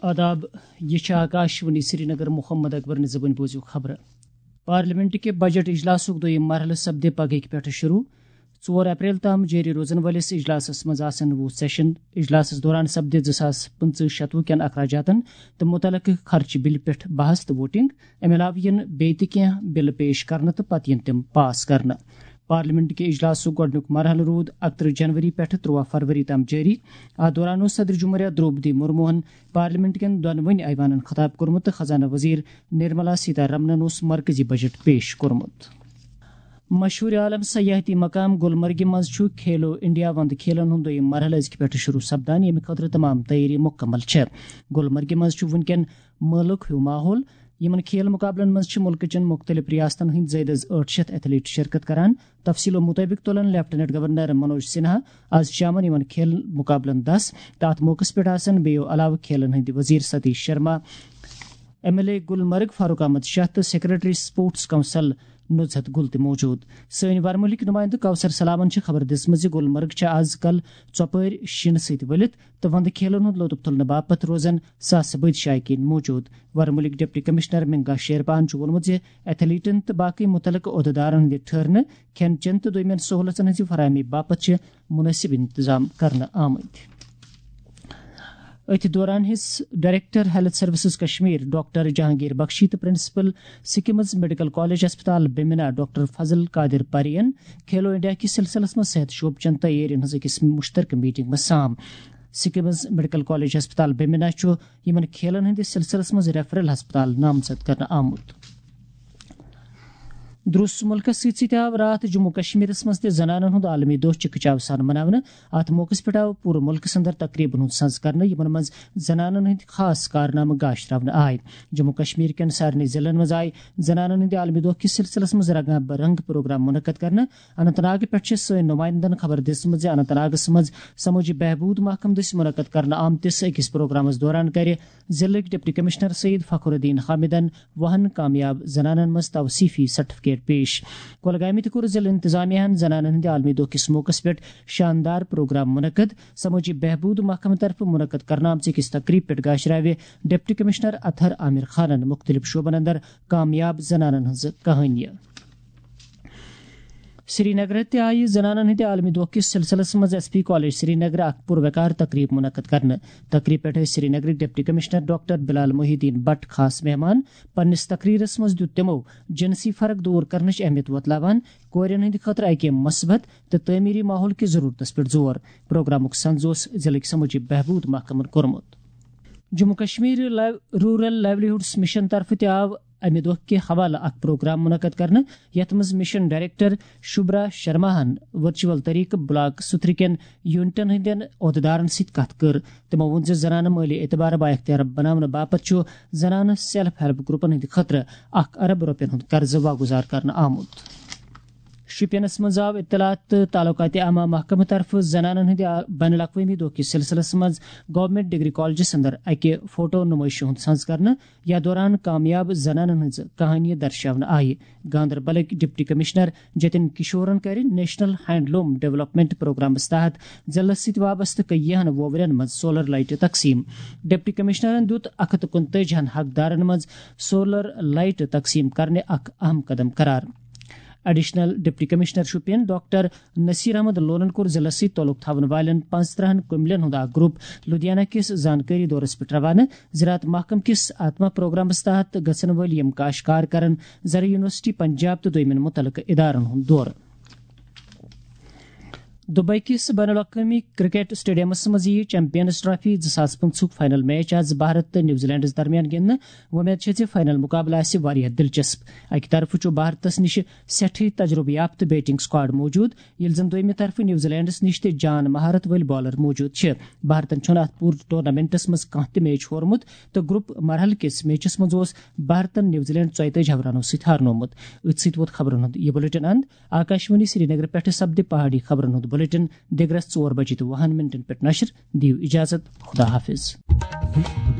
آداب، یہ آکاشوانی سری نگر محمد اکبر زبان بوزیو خبر۔ پارلیمنٹ کے بجٹ اجلاس دویم مرحلہ سپدے پگہ پہ شروع 4 اپریل تام جاری روزن ولس اجلاسس مز آسن 20 سیشن۔ اجلاس دوران سپدے 2025-26 کین اخراجاتن تو متعلقہ خرچ بل پہ بحث تو ووٹنگ۔ امہ علاوہ ین بیت کینہ بل پیش کرنے تو پتہ ین تم پاس کرنا۔ پارلیمنٹ کے اجلاس گۄڈنیُک مرحلہ رود 31 جنوری پہ 13 فروری تام جاری۔ اتھ دوران صدر جمہوریہ دروپدی مرموہن پارلیمنٹ کین دونونی ایوانن خطاب کورمت تو خزانہ وزیر نرملا سیتارمنن مرکزی بجٹ پیش کورمت۔ مشہور عالم سیاحتی مقام گلمرگہ مز کھیلو انڈیا وند کھیلن ہند دویم مرحلہ ازکہ پہ شروع سپدان، یمہ خاطر تمام تیاری مکمل چھ۔ گلمرگہ مز ونکین مٲلُک ہیو ماحول۔ یمن کھیل مقابلن مز ملک چن مختلف ریاستن ہند زائد از 800 ایتھلیٹ شرکت کران۔ تفصیلوں مطابق تلن لیفٹیننٹ گورنر منوج سنہا آج شامن یمن کھیل مقابلن 10 تو ات موقع پہ آسن بیو علاوہ کھیلن ہند وزیر Satish Sharma, M L A Gulmarg Farooq Ahmad Shah تو secretary sports council Nuzhat Gul تہ موجود۔ سن ورملک نمائندہ کوثر سلامن خبر دژمژ زِ گلمرگ آز کل ژۄپٲرۍ شِنہٕ سۭتۍ ؤلِتھ تو وندٕ کھیلن ہند لطف تلنہٕ باپت روزن ساسہٕ بٔدۍ شائقین موجود۔ ورملک ڈپٹی کمشنر منگا شیرپان ووٚنمُت زِ ایتھلیٹن تو باقی متعلقہ عہدیدارن ہندِ ٹھہرنہٕ، کھٮ۪ن چٮ۪ن تو دویمین سہولتن ہٕنٛزِ فراہمی باپت مناسب انتظام کرنہٕ آمٕتۍ۔ اتھ دوران حص director health services Kashmir doctor Jahangir Bakshi تو پرنسپل سکمز میڈیکل کالج ہسپتال بیمنا ڈاکٹر فضل قادر پرین کھیلو انڈیا کس سلسلس میں صحت شعبہ چن تیاری ہز اکس مشترکہ میٹنگ میں سام۔ سکمز میڈیکل کالج ہسپتال بیمنا یمن کھیلن ہندس سلسلس مز ریفرل ہسپتال نامزد کرنا آمت۔ درس ملکس ست آو رات جموں کشمیر مز تہ زنانن ہند عالمی دہ چکچاو سان مناونہ۔ ات موقع پہ آو پورہ ملکس اندر تقریبن ہند سنز کرنے، یمن مز زنانن ہند خاص کارنامہ گاشراونہ آئے۔ جموں کشمیر کین سارنی ضلعن مز آئے زنانن ہند عالمی دہ کس سلسلس مز رنگا برنگ پروگرام منعقد کرنے۔ اننت ناگ پہ سن نمائندن خبر دژمژ اننت ناگس مز سماجی بہبود محکمہ دس منعقد کرنے آمتس اکس پروگرامس دوران کر ضلع ڈپٹی کمشنر سید فخر الدین حامدن 10 کامیاب زنانن مز توصیفی سرٹیفکیٹ پیش۔ کولگامہ تہ کور ضلع انتظامیہ زنانن ہند عالمی دہ کس موقع پہ شاندار پروگرام منعقد۔ سماجی بہبود محکمہ طرف منعقد کرنا آمژ أکس تقریب پہ گاشراو ڈپٹی کمشنر اطہر عامر خانن مختلف شعبن اندر کامیاب زنانن ہز کہانیہ۔ سری نگر تہ آئی زنانن ہند عالمی دہ کس سلسلس مز S P college Srinagar اخ پروکار تقریب منعقد کرنے۔ تقریب پہ Srinagar deputy commissioner doctor Bilal Mohiuddin Bhat خاص مہمان۔ پنس تقریرس مز دیت تمو جنسی فرق دور کرنچ اہمیت وتلاوان کورین ہند خاطر اکہ مثبت تو تعمیری ماحول کی ضرورت پہ زور۔ پروگرامک سنز ضلع سماجی بہبود محکمن کورمت۔ Jammu Kashmir rural livelihoods mission طرف تہ آو امہ دہ کے حوالہ اخ پروگرام منعقد کرنے، یتھ مز مشن ڈائریکٹر شبرا شرما ہن ورچوئل طریقہ بلاک ستر کین یونٹن ہندین عہدیدارن ست کت کر۔ تمو وون زنانہ مالی اعتبار با اختیار بناونہ باپت زنانہ سیلف ہیلپ گروپن ہند خاطر 1 ارب روپین ہند قرضہ واگزار کرنا آمت۔ شپینس مز آو اطلاعات تعلقات عامہ محکمہ طرف زنانن ہند بین الاقوامی دہ کس سلسلس مز گورنمنٹ ڈگری کالجس اندر اکہ فوٹو نمائش ہند سنز کرنے۔ یا دوران کامیاب زنانن ہز کہانی درشاونہ آئی۔ گاندربلک ڈپٹی کمشنر جتن کشورن کر نیشنل ہینڈلوم ڈیولپمنٹ پروگرامس تحت ضلع ست وابستہ کئیہن ووورین مز سولر لائٹ تقسیم۔ ڈپٹی کمشنرن دیت 149 حقدارن مز سولر لائٹ تقسیم کرنے اخ اہم قدم قرار۔ Additional deputy commissioner Shopian doctor Naseer Ahmad لونن کور ضلع ست تعلق تھون والن 15 کملین ہند اخ گروپ لدھیانہ کس زانکاری دورس پہ روانہ۔ زراعت محکمہ کس آتما پروگرامس تحت گھن ول یم کاشتکار کرن زرع یونیورسٹی پنجاب تو دویمن متعلقہ ادارن ہند دورہ۔ دبئی کس بین الاقوامی کرکٹ سٹیڈیمس مز چیمپئنز ٹرافی 2025 فائنل میچ آز بھارت تو نیوزی لینڈس درمیان گندنے۔ ومید فائنل مقابلہ آسہ واریاہ دلچسپ۔ اکہ طرف بھارتس نش سٹھی تجربہ یافتہ بیٹنگ سکواڈ موجود، یل زن دویمہ طرف نیوزی لینڈس نش تہ جان مہارت ول بالر موجود۔ بھارتن چھن ات پور ٹورنامنٹس مز کانٛہہ تہ میچ ہورمت تو گروپ مرحلہ کس میچس مز بھارتن نیوزی لینڈ 34 رنو ست ہارنومت۔ ات ست ووت خبرن ہند یہ بلیٹن اند۔ آکاشوانی سری نگر پہ سپدِ پہاڑی خبرن ہند بلیٹن دگرس 4:10 پہ نشر۔ دیو اجازت، خدا حافظ۔